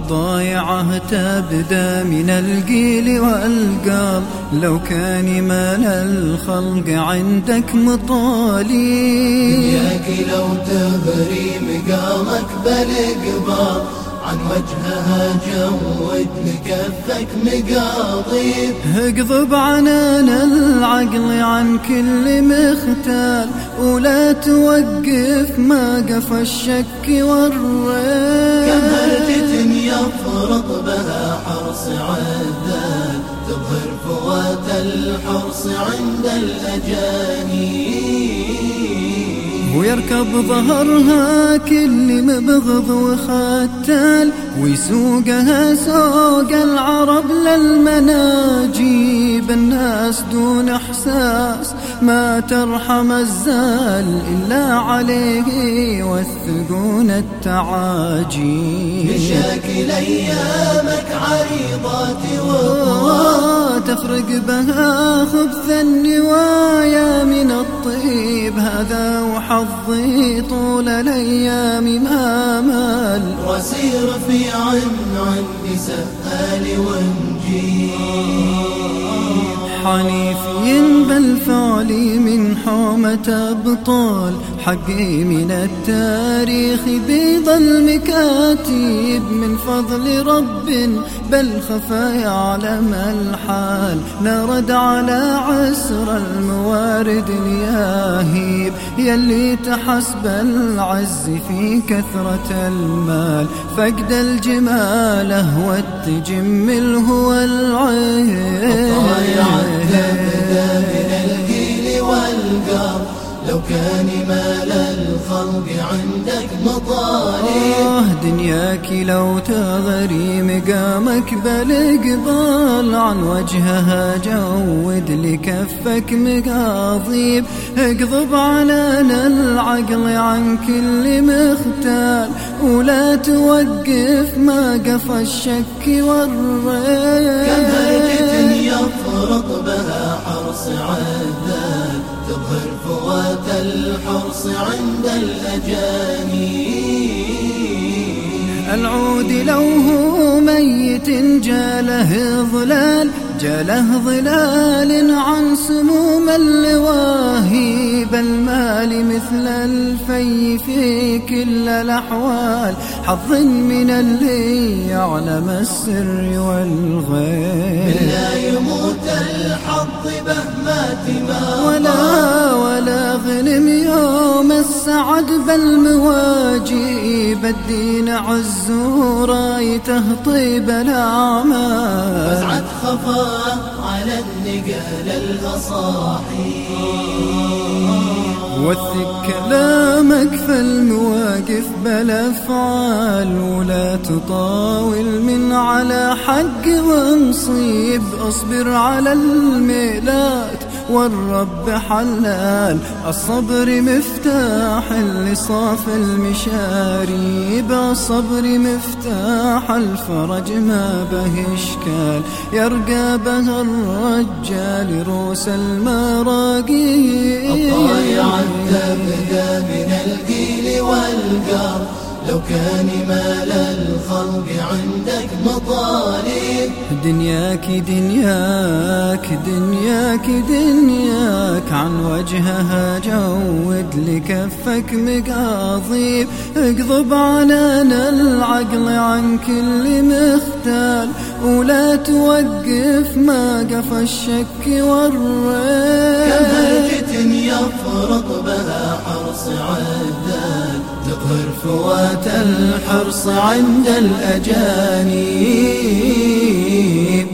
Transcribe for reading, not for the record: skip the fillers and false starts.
الضايعة تبدأ من القيل والقال. لو كان مال الخلق عندك مطالب، دنياك لو تغري مقامك بالإقبال، عن وجهها جود لكفك مقاضيب. اقضب عنان العقل عن كل مختال، ولا توقف ما قف الشك والريب. كم هرجة يفرط بها حرص عدال، تظهر فوات الحرص عند الأجانب. ويركب ظهرها كل مبغض وختال، ويسوقها سوق العرب للمناجيب. الناس دون احساس ما ترحم الزال، إلا عليه يوثقون التعاجيب. مشاكل أيامك عريضات وطوال، تفرق بها خبث النوايا من الطيب. هذا وحظي طول الأيام ما مال، وسير في عندي سهال ونجيب. حنيفي بالفعل من حومة أبطال، حقي من التاريخ بيض المكاتب. من فضل رب بل خفى يعلم الحال، نرد على عسر الموارد الياهيب. يلي تحسب العز في كثرة المال، فقد الجمال هو التجمل هو العيب. تبدأ من القيل والقال، لو كان مال الخلق عندك مطالب. دنياك لو تغري مقامك بالإقبال، عن وجهها جود لكفك مقاضيب. اقضب عنان العقل عن كل مختال، ولا توقف ما قف الشك والريب. كم هرجة يفرط بها حرص عدال، تظهر فوات الحرص عند الأجانب. العود لو هو ميت جاله ظلال عن سموم اللواهب. المال مثل الفي في كل الأحوال، حظ من اللي يعلم السر والغيب. لا يموت الحظ بهمات ما ولا غنم يوم السعد بالمواجب. الدين عز ورايته طيب الأعمال، وسعت خفاه على النقال الأصاحي. وثق كلامك فالمواقف بالأفعال، ولا تطاول من على حق ونصيب. اصبر على الميلات والرب حلال، الصبر مفتاح لصاف المشاريب. الصبر مفتاح الفرج ما به إشكال، يرقى به الرجال روس المراقيب. الضايعة تبدأ من القيل والقال، لو كان مال الخلق عندك مطالب. دنياك عن وجهها جود لكفك مقاضيب. اقضب عنان العقل عن كل مختال، ولا توقف ما قف الشك والريب. كم هرجة يفرط بها حرص عدال، تقهر فوات الحرص عند الأجانب.